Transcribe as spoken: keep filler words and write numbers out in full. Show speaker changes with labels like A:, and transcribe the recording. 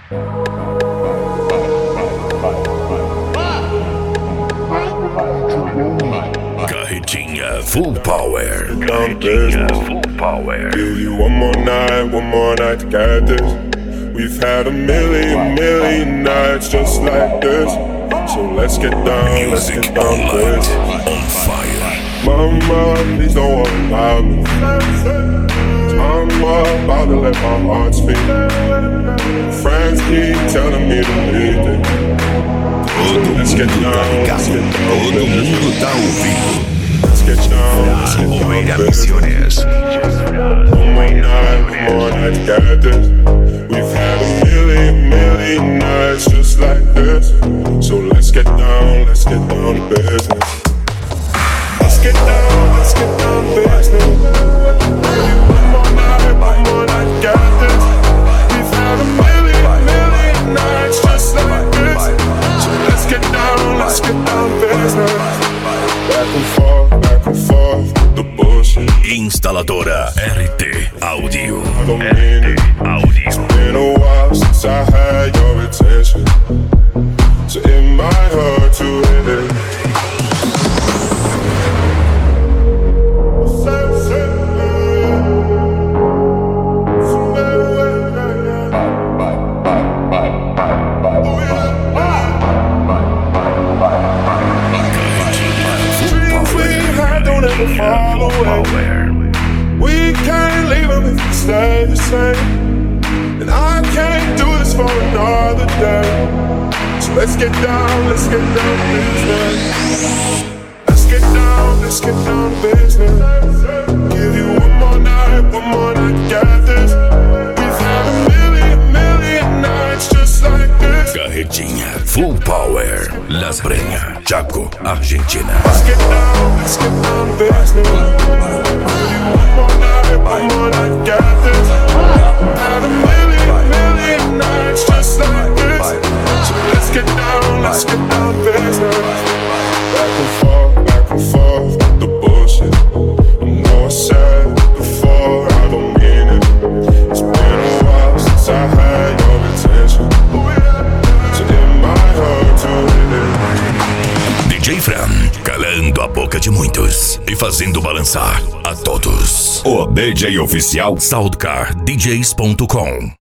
A: Carretinha Full Power. Carretinha Full Power.
B: Give you one more night, one more night to get this. We've had a million, million nights just like this. So let's get down, let's
A: Music
B: get down to
A: light
B: this.
A: on fire.
B: Mama, please don't worry about me. I'm about to let my heart speak. Friends keep telling me to leave it.
A: Todo
B: Let's get
A: mundo tá
B: down, let's
A: ligado.
B: get down
A: Todo
B: to this.
A: mundo tá ouvindo.
B: Let's get down, let's get down
A: Oveira
B: to this.
A: Misiones.
B: One more night, one more night to get this. We've had a million, million nights just like this. So let's get down, let's get down to business. Let's get down, let's get down to business. One more night, one more night to get this. We've had a million, million nights just like this. So let's get down, let's get down to business. Back and forth, back and forth, the bullshit.
A: Instaladora R T Audio.
B: I don't mean it. It's been a while since I had your attention, so it might hurt to hit it. Dreams we had don't ever fall away. We can't leave them if we stay the same. And I can't do this for another day. So let's get down, let's get down to business. Let's get down, let's get down to business. Give you one more night, one more night to get this. We've had a million, million nights just like this.
A: Carretinha Full Power. Las Breñas, Chaco, Argentina.
B: Let's get down, let's get down to business. Give you one more night, one more night to get this. Had a million, million nights just like this. So let's get down, let's get down to business. Back and forth, back and forth, the bullshit. I know I said it before, I don't mean it. It's been a while since I had your attention, so it might hurt to hit it.
A: D J Fran, calando a boca de muitos e fazendo balançar a todos. O D J oficial soundcar D Js ponto com.